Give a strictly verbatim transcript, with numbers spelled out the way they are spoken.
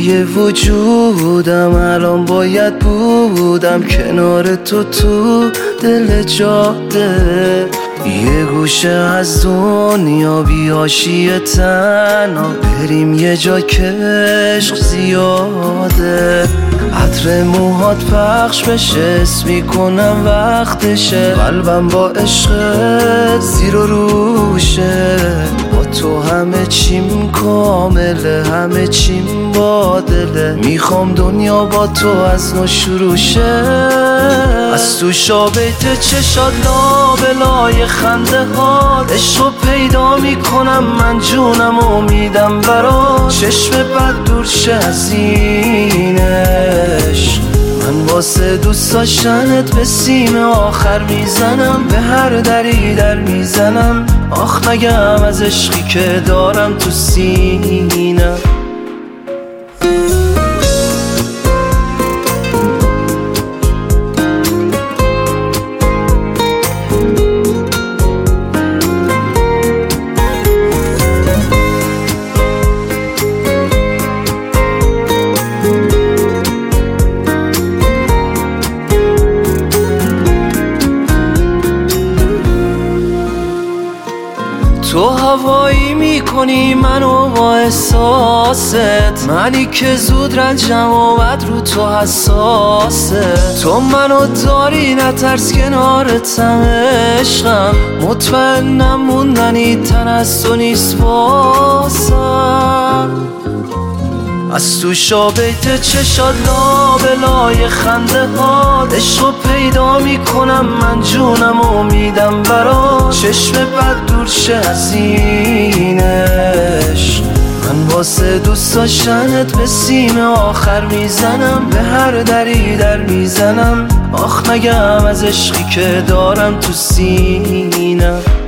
توی وجودم الان باید بودم کنار تو تو دل جاده، یه گوشه از دنیا بیاشی تنها بریم یه جا که عشق زیاده، عطر موهات پخش بشه اسم میکنم وقتشه، قلبم با عشقت زیر و روشه، با تو همه چیم کامله همه چیم با دله، میخوام دنیا با تو از نو شروع شه، از تو شابیت چشات لابلای خنده ها عشقو پیدا میکنم من جونم امیدم برا چشم بد دور شه از این عشق، من واسه دوست داشتنت به سیم آخر میزنم، به هر دری در میزنم، آخ نگم از عشقی که دارم تو سینم. تو هوایی میکنی منو با احساست، منی که زود رنجم اومد رو تو حساسه، تو منو داری نترس کنارتم عشقم، مطمئنم موندنی تن از تو نیست واسم، از تو شابیت چشات لابلای خنده ها عشقو پیدا میکنم من جونم امیدم برا چشم بد دور شه از این عشق، من واسه دوست داشتنت به سیم آخر میزنم، به هر دری در میزنم، آخ نگم از عشقی که دارم تو سینم.